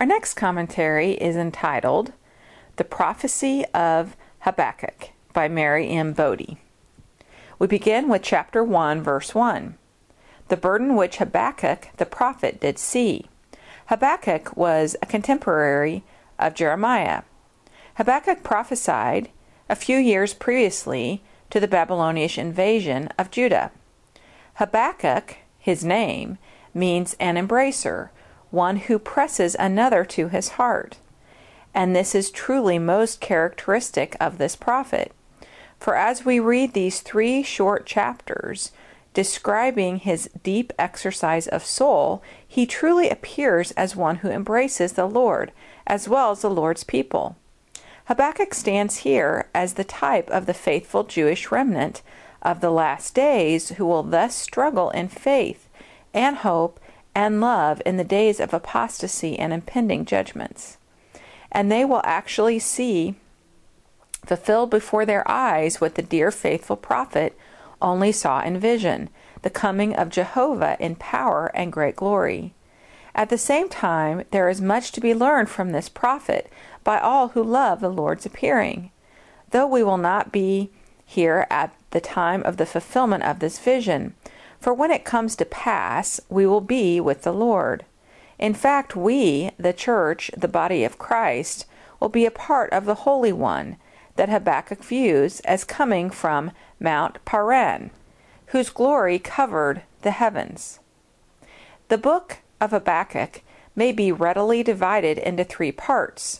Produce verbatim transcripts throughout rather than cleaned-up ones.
Our next commentary is entitled The Prophecy of Habakkuk by Mary M. Bodie. We begin with chapter one, verse one. The burden which Habakkuk the prophet did see. Habakkuk was a contemporary of Jeremiah. Habakkuk prophesied a few years previously to the Babylonian invasion of Judah. Habakkuk, his name, means an embracer, one who presses another to his heart. And this is truly most characteristic of this prophet. For as we read these three short chapters describing his deep exercise of soul, he truly appears as one who embraces the Lord, as well as the Lord's people. Habakkuk stands here as the type of the faithful Jewish remnant of the last days, who will thus struggle in faith and hope and love in the days of apostasy and impending judgments. And they will actually see fulfilled before their eyes what the dear faithful prophet only saw in vision, the coming of Jehovah in power and great glory. At the same time, there is much to be learned from this prophet by all who love the Lord's appearing. Though we will not be here at the time of the fulfillment of this vision, for when it comes to pass, we will be with the Lord. In fact, we, the church, the body of Christ, will be a part of the Holy One that Habakkuk views as coming from Mount Paran, whose glory covered the heavens. The book of Habakkuk may be readily divided into three parts.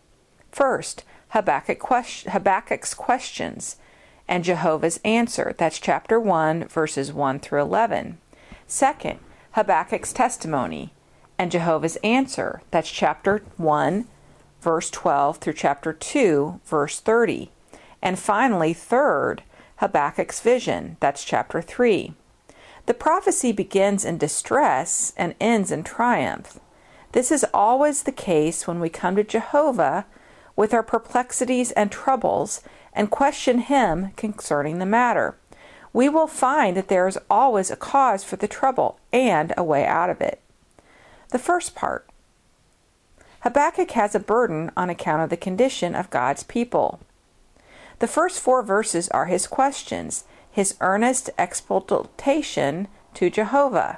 First, Habakkuk question, Habakkuk's questions and Jehovah's answer. That's chapter one, verses one through eleven. Second, Habakkuk's testimony and Jehovah's answer. That's chapter one, verse twelve through chapter two, verse thirty. And finally, third, Habakkuk's vision. That's chapter three. The prophecy begins in distress and ends in triumph. This is always the case when we come to Jehovah with our perplexities and troubles and question him concerning the matter. We will find that there is always a cause for the trouble and a way out of it. The first part. Habakkuk has a burden on account of the condition of God's people. The first four verses are his questions, his earnest expostulation to Jehovah.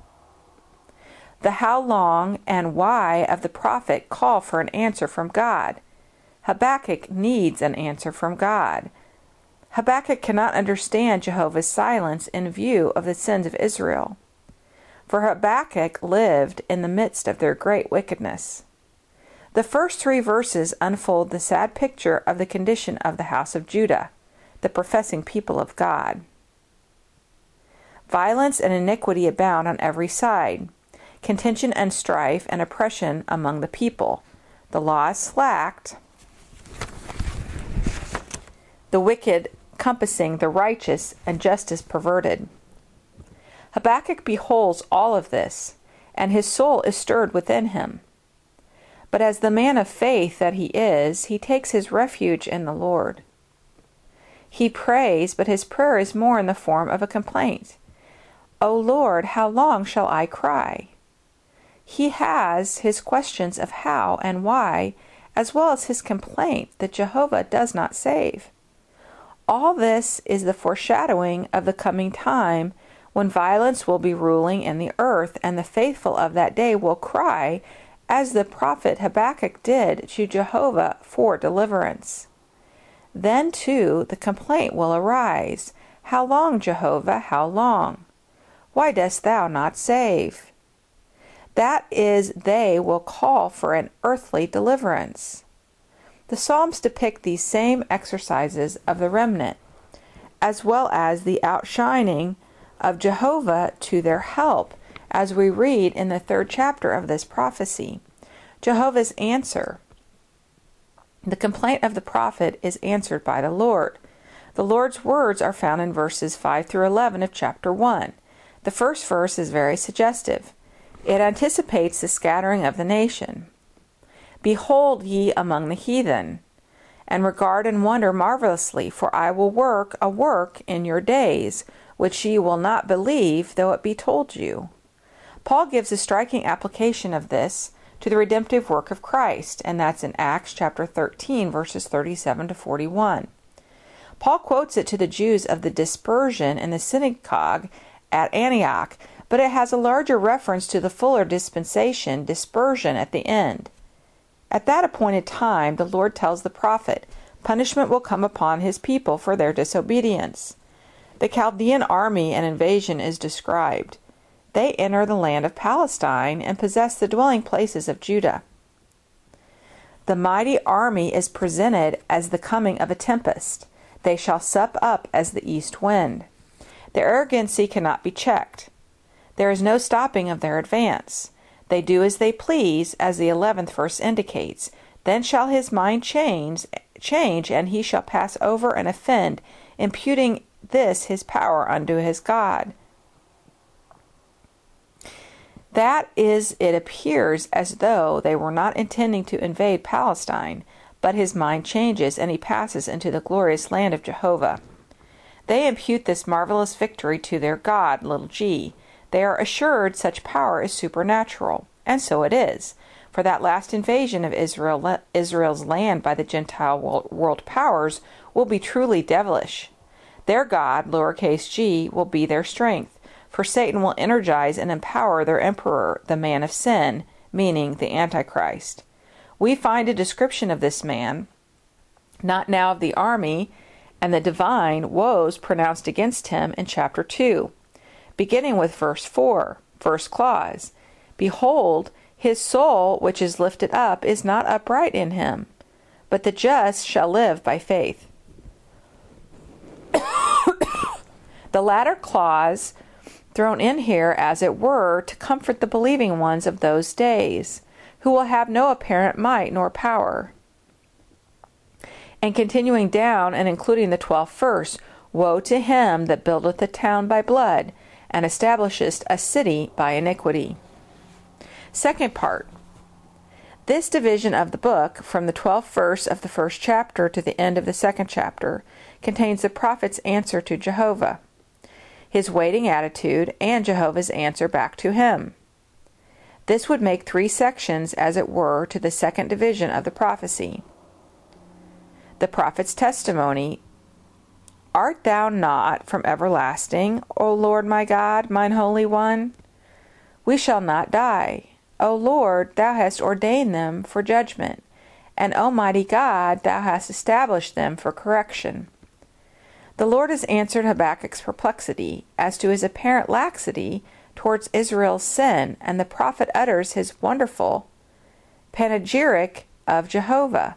The how long and why of the prophet call for an answer from God. Habakkuk needs an answer from God. Habakkuk cannot understand Jehovah's silence in view of the sins of Israel. For Habakkuk lived in the midst of their great wickedness. The first three verses unfold the sad picture of the condition of the house of Judah, the professing people of God. Violence and iniquity abound on every side, contention and strife and oppression among the people. The law is slacked, the wicked compassing the righteous, and justice perverted. Habakkuk beholds all of this, and his soul is stirred within him. But as the man of faith that he is, he takes his refuge in the Lord. He prays, but his prayer is more in the form of a complaint. O Lord, how long shall I cry? He has his questions of how and why, as well as his complaint that Jehovah does not save. All this is the foreshadowing of the coming time when violence will be ruling in the earth, and the faithful of that day will cry, as the prophet Habakkuk did, to Jehovah for deliverance. Then, too, the complaint will arise, How long, Jehovah, how long? Why dost thou not save? That is, they will call for an earthly deliverance. The Psalms depict these same exercises of the remnant, as well as the outshining of Jehovah to their help, as we read in the third chapter of this prophecy. Jehovah's answer. The complaint of the prophet is answered by the Lord. The Lord's words are found in verses five through eleven of chapter one. The first verse is very suggestive. It anticipates the scattering of the nation. Behold ye among the heathen, and regard and wonder marvelously, for I will work a work in your days, which ye will not believe, though it be told you. Paul gives a striking application of this to the redemptive work of Christ, and that's in Acts chapter thirteen, verses thirty-seven to forty-one. Paul quotes it to the Jews of the dispersion in the synagogue at Antioch, but it has a larger reference to the fuller dispensation, dispersion, at the end. At that appointed time, the Lord tells the prophet, punishment will come upon his people for their disobedience. The Chaldean army and invasion is described. They enter the land of Palestine and possess the dwelling places of Judah. The mighty army is presented as the coming of a tempest. They shall sup up as the east wind. Their arrogancy cannot be checked. There is no stopping of their advance. They do as they please, as the eleventh verse indicates. Then shall his mind change, change, and he shall pass over and offend, imputing this his power unto his God. That is, it appears as though they were not intending to invade Palestine, but his mind changes, and he passes into the glorious land of Jehovah. They impute this marvelous victory to their God, little g. They are assured such power is supernatural, and so it is, for that last invasion of Israel, Israel's land by the Gentile world, world powers will be truly devilish. Their God, lowercase g, will be their strength, for Satan will energize and empower their emperor, the man of sin, meaning the Antichrist. We find a description of this man, not now of the army, and the divine woes pronounced against him in chapter two, beginning with verse four, first clause. Behold, his soul which is lifted up is not upright in him, but the just shall live by faith. The latter clause thrown in here, as it were, to comfort the believing ones of those days, who will have no apparent might nor power. And continuing down and including the twelfth verse, woe to him that buildeth a town by blood, and establisheth a city by iniquity. Second part. This division of the book, from the twelfth verse of the first chapter to the end of the second chapter, contains the prophet's answer to Jehovah, his waiting attitude, and Jehovah's answer back to him. This would make three sections, as it were, to the second division of the prophecy. The prophet's testimony, art thou not from everlasting, O Lord my God, mine Holy One? We shall not die. O Lord, thou hast ordained them for judgment, and O mighty God, thou hast established them for correction. The Lord has answered Habakkuk's perplexity as to his apparent laxity towards Israel's sin, and the prophet utters his wonderful panegyric of Jehovah.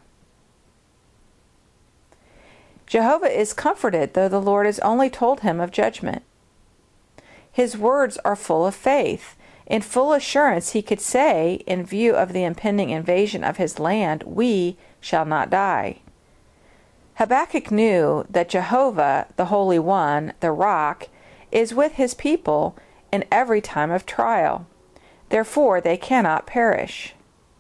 Jehovah is comforted, though the Lord has only told him of judgment. His words are full of faith. In full assurance he could say, in view of the impending invasion of his land, we shall not die. Habakkuk knew that Jehovah, the Holy One, the Rock, is with his people in every time of trial. Therefore they cannot perish.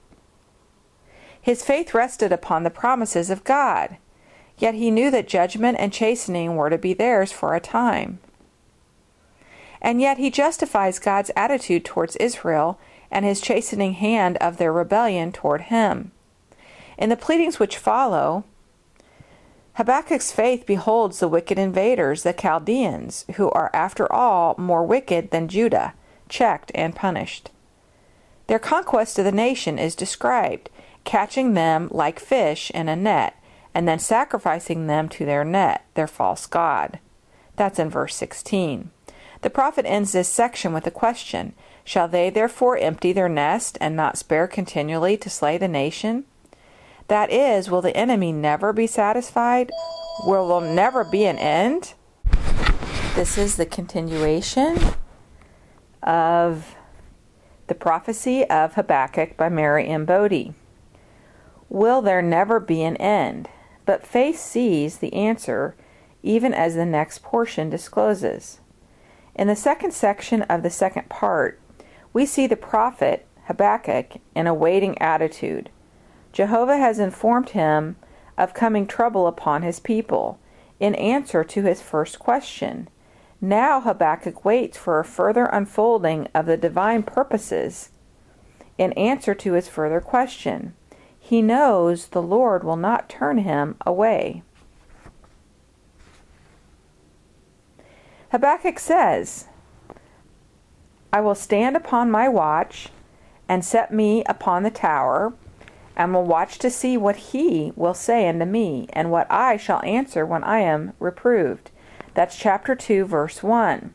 His faith rested upon the promises of God, yet he knew that judgment and chastening were to be theirs for a time. And yet he justifies God's attitude towards Israel and his chastening hand of their rebellion toward him. In the pleadings which follow, Habakkuk's faith beholds the wicked invaders, the Chaldeans, who are after all more wicked than Judah, checked and punished. Their conquest of the nation is described, catching them like fish in a net, and then sacrificing them to their net, their false god. That's in verse sixteen. The prophet ends this section with a question, shall they therefore empty their nest and not spare continually to slay the nation? That is, will the enemy never be satisfied? Will there never be an end? This is the continuation of the prophecy of Habakkuk by Mary M. Bodie. Will there never be an end? But faith sees the answer, even as the next portion discloses. In the second section of the second part, we see the prophet Habakkuk in a waiting attitude. Jehovah has informed him of coming trouble upon his people, in answer to his first question. Now Habakkuk waits for a further unfolding of the divine purposes in answer to his further question. He knows the Lord will not turn him away. Habakkuk says, I will stand upon my watch and set me upon the tower, and will watch to see what he will say unto me, and what I shall answer when I am reproved. That's chapter two, verse one.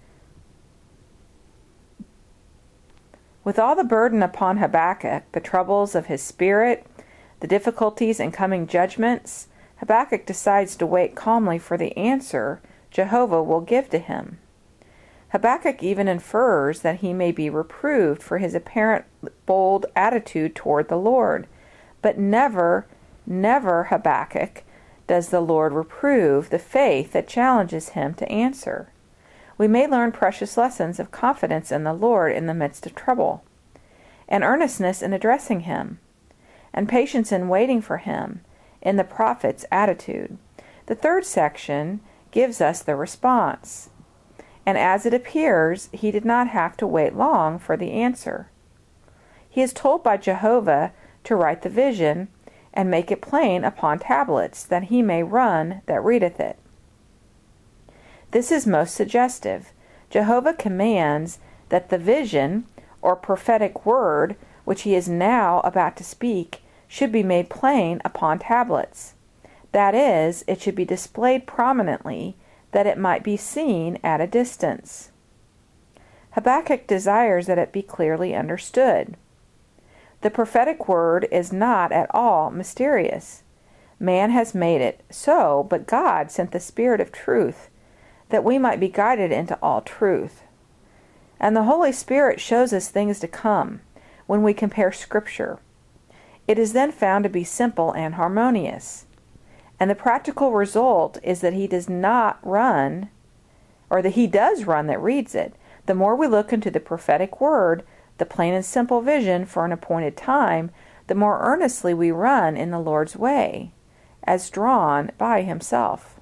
With all the burden upon Habakkuk, the troubles of his spirit, the difficulties and coming judgments, Habakkuk decides to wait calmly for the answer Jehovah will give to him. Habakkuk even infers that he may be reproved for his apparent bold attitude toward the Lord. But never, never, Habakkuk, does the Lord reprove the faith that challenges him to answer. We may learn precious lessons of confidence in the Lord in the midst of trouble, and earnestness in addressing him, and patience in waiting for him in the prophet's attitude. The third section gives us the response. And as it appears, he did not have to wait long for the answer. He is told by Jehovah to write the vision and make it plain upon tablets, that he may run that readeth it. This is most suggestive. Jehovah commands that the vision, or prophetic word, which he is now about to speak, should be made plain upon tablets. That is, it should be displayed prominently, that it might be seen at a distance. Habakkuk desires that it be clearly understood. The prophetic word is not at all mysterious. Man has made it so, but God sent the Spirit of truth, that we might be guided into all truth. And the Holy Spirit shows us things to come when we compare Scripture. It is then found to be simple and harmonious. And the practical result is that he does not run, or that he does run that reads it. The more we look into the prophetic word, the plain and simple vision for an appointed time, the more earnestly we run in the Lord's way, as drawn by himself.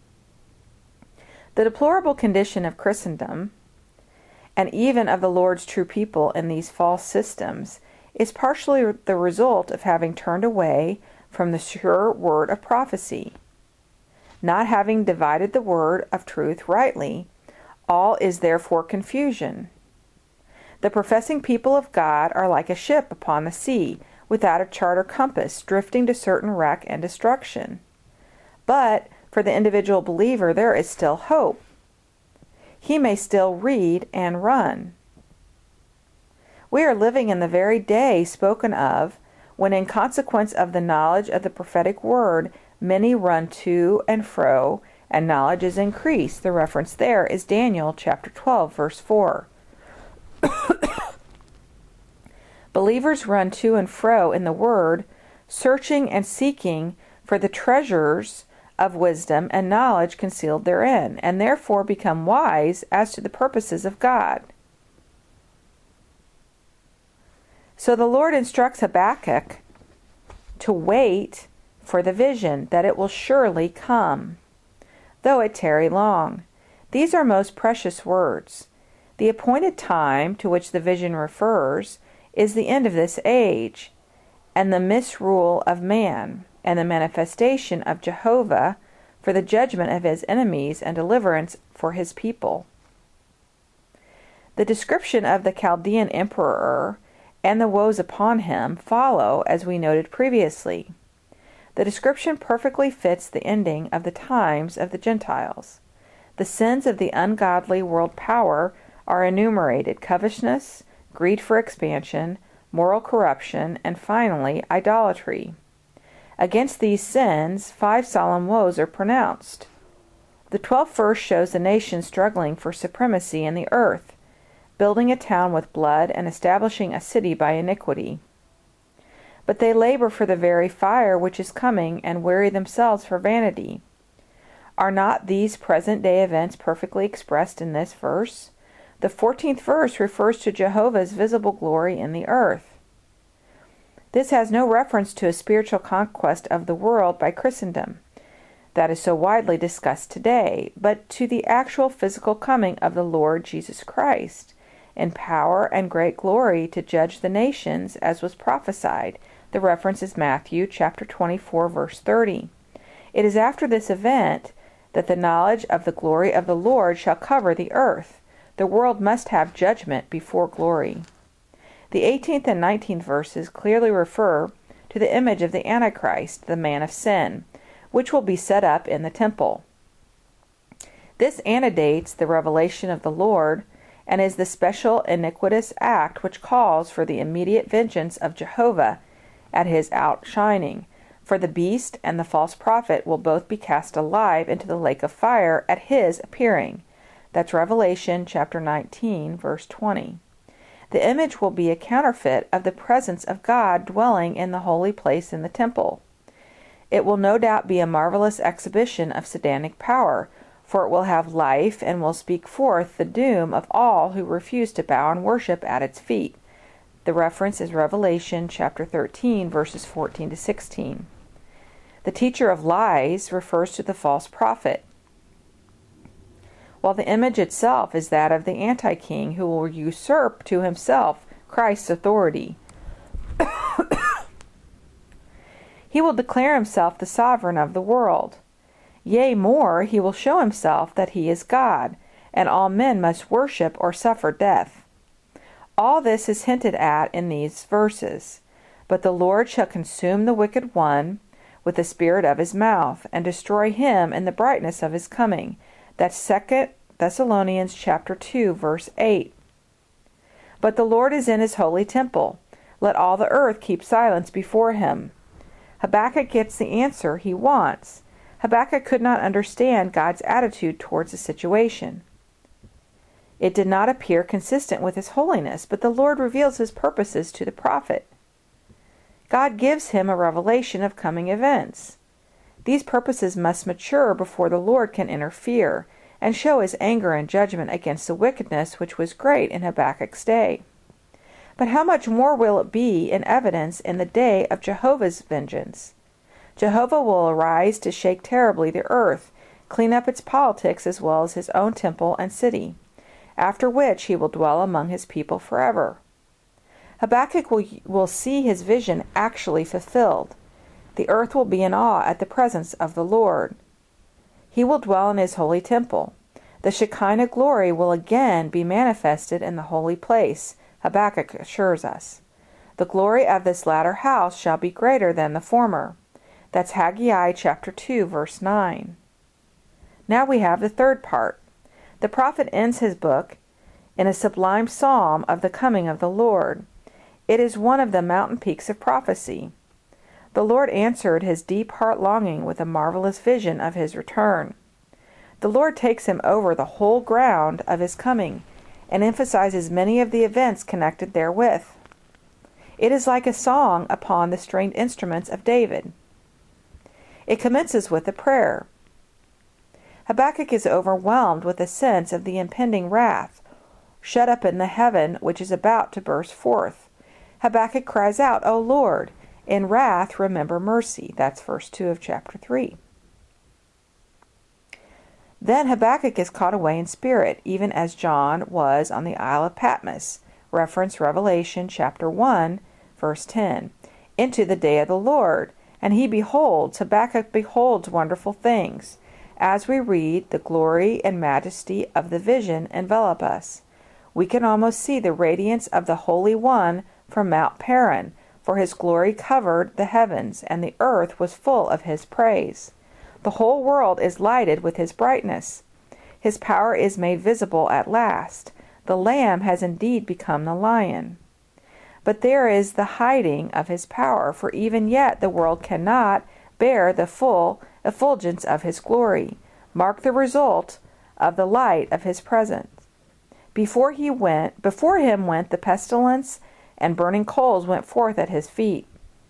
The deplorable condition of Christendom, and even of the Lord's true people in these false systems, is partially the result of having turned away from the sure word of prophecy. Not having divided the word of truth rightly, all is therefore confusion. The professing people of God are like a ship upon the sea, without a chart or compass, drifting to certain wreck and destruction. But for the individual believer there is still hope. He may still read and run. We are living in the very day spoken of, when in consequence of the knowledge of the prophetic word, many run to and fro, and knowledge is increased. The reference there is Daniel chapter twelve, verse four. Believers run to and fro in the word, searching and seeking for the treasures of wisdom and knowledge concealed therein, and therefore become wise as to the purposes of God. So the Lord instructs Habakkuk to wait for the vision, that it will surely come, though it tarry long. These are most precious words. The appointed time to which the vision refers is the end of this age, and the misrule of man, and the manifestation of Jehovah for the judgment of his enemies and deliverance for his people. The description of the Chaldean emperor and the woes upon him follow, as we noted previously. The description perfectly fits the ending of the times of the Gentiles. The sins of the ungodly world power are enumerated: covetousness, greed for expansion, moral corruption, and finally, idolatry. Against these sins, five solemn woes are pronounced. The twelfth verse shows the nation struggling for supremacy in the earth, building a town with blood and establishing a city by iniquity. But they labor for the very fire which is coming, and weary themselves for vanity. Are not these present-day events perfectly expressed in this verse? The fourteenth verse refers to Jehovah's visible glory in the earth. This has no reference to a spiritual conquest of the world by Christendom, that is so widely discussed today, but to the actual physical coming of the Lord Jesus Christ, in power and great glory to judge the nations, as was prophesied. The reference is Matthew chapter twenty-four, verse thirty. It is after this event that the knowledge of the glory of the Lord shall cover the earth. The world must have judgment before glory. The eighteenth and nineteenth verses clearly refer to the image of the Antichrist, the man of sin, which will be set up in the temple. This antedates the revelation of the Lord and is the special iniquitous act which calls for the immediate vengeance of Jehovah at his outshining. For the beast and the false prophet will both be cast alive into the lake of fire at his appearing. That's Revelation chapter nineteen, verse twenty. The image will be a counterfeit of the presence of God dwelling in the holy place in the temple. It will no doubt be a marvelous exhibition of Satanic power, for it will have life and will speak forth the doom of all who refuse to bow and worship at its feet. The reference is Revelation chapter thirteen, verses fourteen to sixteen. The teacher of lies refers to the false prophet, while the image itself is that of the anti-king who will usurp to himself Christ's authority. He will declare himself the sovereign of the world. Yea, more, he will show himself that he is God, and all men must worship or suffer death. All this is hinted at in these verses. But the Lord shall consume the wicked one with the spirit of his mouth, and destroy him in the brightness of his coming. That's Second Thessalonians chapter two, verse eight. But the Lord is in his holy temple. Let all the earth keep silence before him. Habakkuk gets the answer he wants. Habakkuk could not understand God's attitude towards the situation. It did not appear consistent with his holiness, but the Lord reveals his purposes to the prophet. God gives him a revelation of coming events. These purposes must mature before the Lord can interfere and show his anger and judgment against the wickedness which was great in Habakkuk's day. But how much more will it be in evidence in the day of Jehovah's vengeance? Jehovah will arise to shake terribly the earth, clean up its politics as well as his own temple and city, after which he will dwell among his people forever. Habakkuk will, will see his vision actually fulfilled. The earth will be in awe at the presence of the Lord. He will dwell in his holy temple. The Shekinah glory will again be manifested in the holy place, Habakkuk assures us. The glory of this latter house shall be greater than the former. That's Haggai chapter two, verse nine. Now we have the third part. The prophet ends his book in a sublime psalm of the coming of the Lord. It is one of the mountain peaks of prophecy. The Lord answered his deep heart longing with a marvelous vision of his return. The Lord takes him over the whole ground of his coming and emphasizes many of the events connected therewith. It is like a song upon the stringed instruments of David. It commences with a prayer. Habakkuk is overwhelmed with a sense of the impending wrath, shut up in the heaven which is about to burst forth. Habakkuk cries out, O Lord, in wrath remember mercy. That's verse two of chapter three. Then Habakkuk is caught away in spirit, even as John was on the Isle of Patmos. Reference Revelation chapter one, verse ten. Into the day of the Lord. And he beholds, Habakkuk beholds wonderful things. As we read, the glory and majesty of the vision envelop us. We can almost see the radiance of the Holy One from Mount Paran, for his glory covered the heavens, and the earth was full of his praise. The whole world is lighted with his brightness. His power is made visible at last. The Lamb has indeed become the Lion. But there is the hiding of his power, for even yet the world cannot bear the full effulgence of his glory. Mark the result of the light of his presence. Before he went, before him went the pestilence, and burning coals went forth at his feet.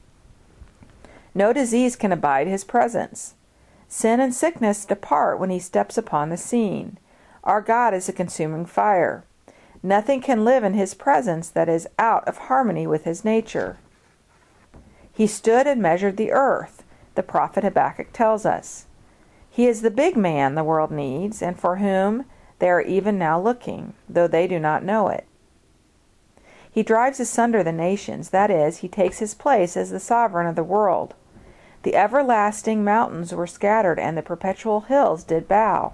No disease can abide his presence. Sin and sickness depart when he steps upon the scene. Our God is a consuming fire. Nothing can live in his presence that is out of harmony with his nature. He stood and measured the earth, the prophet Habakkuk tells us. He is the big man the world needs, and for whom they are even now looking, though they do not know it. He drives asunder the nations, that is, he takes his place as the sovereign of the world. The everlasting mountains were scattered, and the perpetual hills did bow.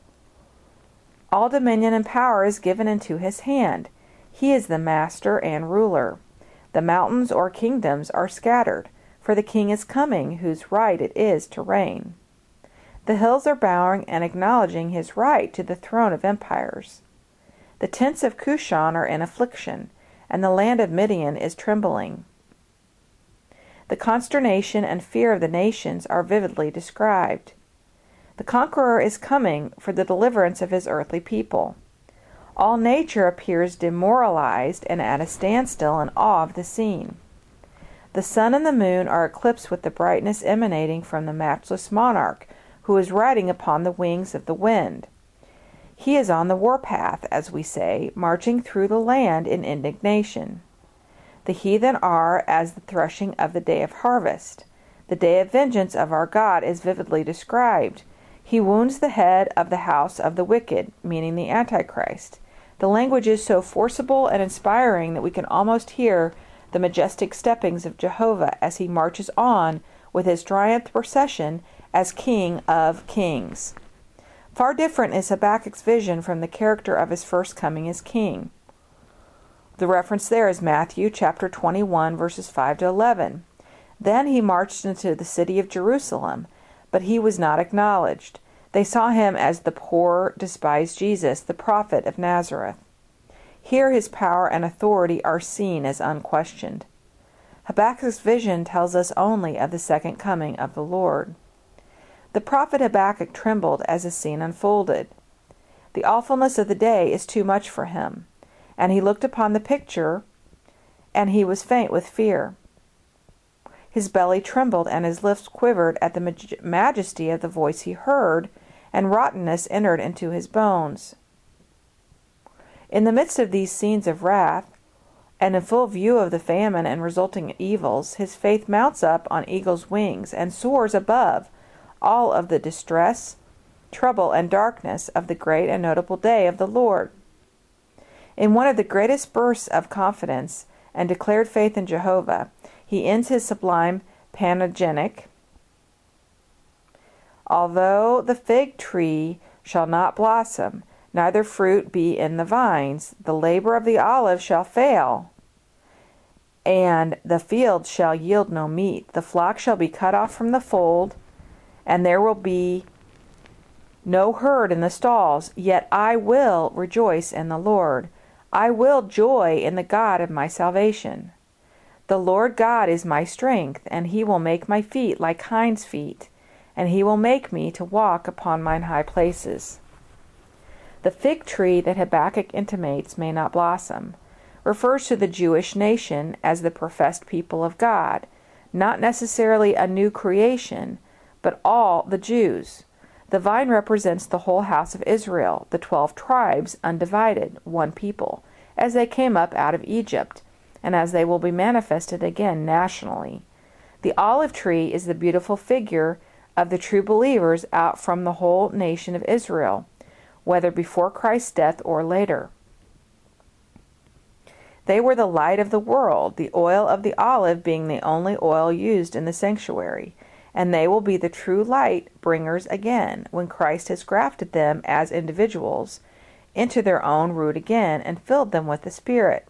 All dominion and power is given into his hand. He is the master and ruler. The mountains or kingdoms are scattered, for the king is coming, whose right it is to reign. The hills are bowing and acknowledging his right to the throne of empires. The tents of Cushan are in affliction, and the land of Midian is trembling. The consternation and fear of the nations are vividly described. The conqueror is coming for the deliverance of his earthly people. All nature appears demoralized and at a standstill in awe of the scene. The sun and the moon are eclipsed with the brightness emanating from the matchless monarch, who is riding upon the wings of the wind. He is on the warpath, as we say, marching through the land in indignation. The heathen are as the threshing of the day of harvest. The day of vengeance of our God is vividly described. He wounds the head of the house of the wicked, meaning the Antichrist. The language is so forcible and inspiring that we can almost hear the majestic steppings of Jehovah as he marches on with his triumph procession as King of Kings. Far different is Habakkuk's vision from the character of his first coming as king. The reference there is Matthew chapter twenty-one, verses five to eleven. Then he marched into the city of Jerusalem, but he was not acknowledged. They saw him as the poor, despised Jesus, the prophet of Nazareth. Here his power and authority are seen as unquestioned. Habakkuk's vision tells us only of the second coming of the Lord. The prophet Habakkuk trembled as the scene unfolded. The awfulness of the day is too much for him, and he looked upon the picture, and he was faint with fear. His belly trembled, and his lips quivered at the maj- majesty of the voice he heard, and rottenness entered into his bones. In the midst of these scenes of wrath, and in full view of the famine and resulting evils, his faith mounts up on eagle's wings and soars above all of the distress, trouble, and darkness of the great and notable day of the Lord. In one of the greatest bursts of confidence and declared faith in Jehovah, he ends his sublime panegyric. Although the fig tree shall not blossom, neither fruit be in the vines, the labor of the olive shall fail, and the field shall yield no meat. The flock shall be cut off from the fold, and there will be no herd in the stalls. Yet I will rejoice in the Lord. I will joy in the God of my salvation. The Lord God is my strength, and he will make my feet like hinds' feet, and he will make me to walk upon mine high places. The fig tree that Habakkuk intimates may not blossom refers to the Jewish nation as the professed people of God, not necessarily a new creation, but all the Jews. The vine represents the whole house of Israel, the twelve tribes, undivided, one people, as they came up out of Egypt, and as they will be manifested again nationally. The olive tree is the beautiful figure of the true believers out from the whole nation of Israel, whether before Christ's death or later. They were the light of the world, the oil of the olive being the only oil used in the sanctuary, and they will be the true light bringers again when Christ has grafted them as individuals into their own root again and filled them with the Spirit.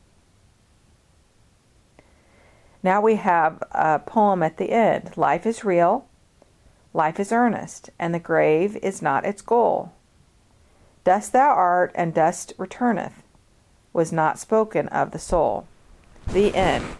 Now we have a poem at the end. Life is real, life is earnest, and the grave is not its goal. Dust thou art, and dust returneth, was not spoken of the soul. The end.